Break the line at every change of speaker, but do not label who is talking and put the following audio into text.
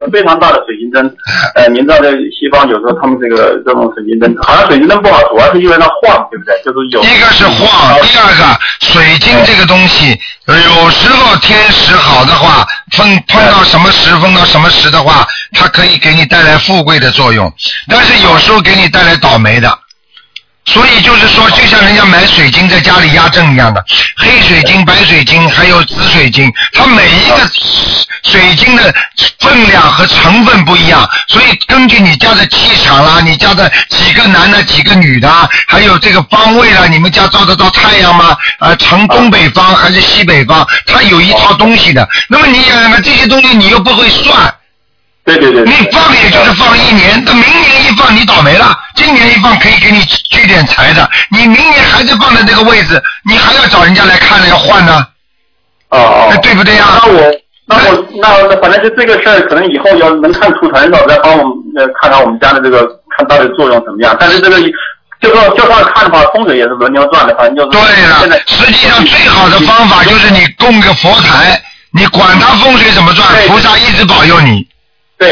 非常大的水晶灯。您知道在西方有时候他们这种水晶灯，好像水晶灯不好，主要是因为它晃，对不对？就是有
一个是晃，第二个水晶这个东西，有时候天时好的话，碰到什么时，碰到什么时的话，它可以给你带来富贵的作用，但是有时候给你带来倒霉的。所以就是说，就像人家买水晶在家里压正一样的，黑水晶、白水晶还有紫水晶，它每一个水晶的分量和成分不一样，所以根据你家的气场啦，你家的几个男的几个女的，还有这个方位啦，你们家照得到太阳吗？呈东北方还是西北方？它有一套东西的。那么你想想看，这些东西你又不会算。
对，你
放也就是放1年，等明年一放你倒霉了，今年一放可以给你聚点财的，你明年还是放在这个位置，你还要找人家来看了要换呢。对不对呀？
那反正就这个事儿，可能以后要能看图腾的，再帮我们看看我们家的这个看到底作用怎么样。但是这个就算看的话，风水也是轮流转的，反正就是。
对了，实际上最好的方法就是你供个佛台，你管它风水怎么转，菩萨一直保佑你。